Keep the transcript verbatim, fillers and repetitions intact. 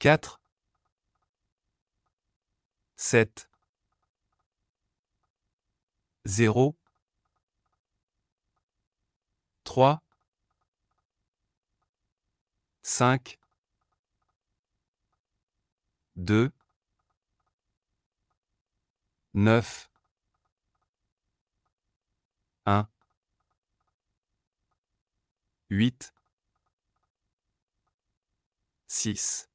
quatre, sept, zéro, trois, cinq, deux, neuf, un, huit, six.